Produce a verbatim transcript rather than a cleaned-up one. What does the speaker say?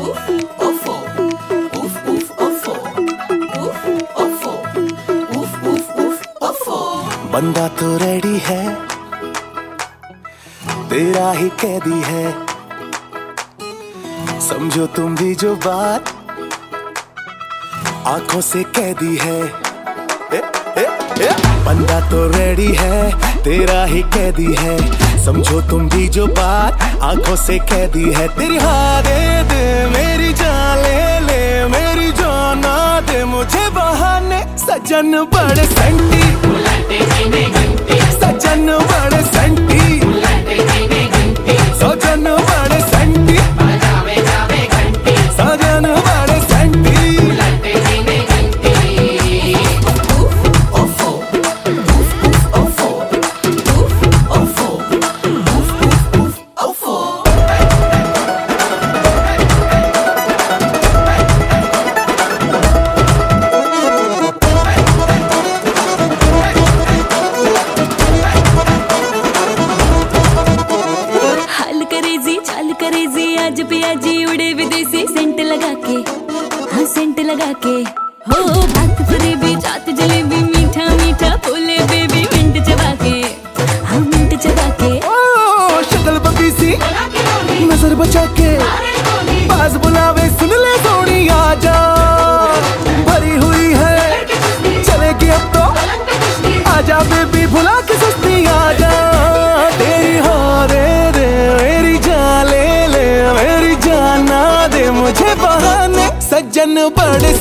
बंदा तो रेडी है, तेरा ही कैदी है, समझो तुम भी जो बात आंखों से कैदी है। ए, ए, ए। बंदा तो रेडी है, तेरा ही कैदी है, समझो तुम भी जो बात आंखों से कैदी है। तेरी हाँ दे दे, मेरी जान ले ले, मेरी जान ना दे मुझे बहाने। सजन बड़े सेंटी, सजन बड़े सेंटी, सजन बड़े सेंटी, सजन बड़े सेंटी। आज पियाजी उड़े विदेशी सेंट लगा के, हाँ सेंट लगा के। हो बात फरेबी जात जलेबी, मीठा मीठा बोले बेबी, मिंट चबा के, हाँ मिंट चबा के। ओ शक्ल बबी सी नजर बचा के, बाज बुलावे सुन ले सोनी आजा। भरी हुई है चलेगी अब तो, आजा बेबी भुला के सुस्ती आजा। तेरी हाँ रे रे मेरी जान ले ले, मेरी जान ना दे मुझे बहाने। सज्जन बड़े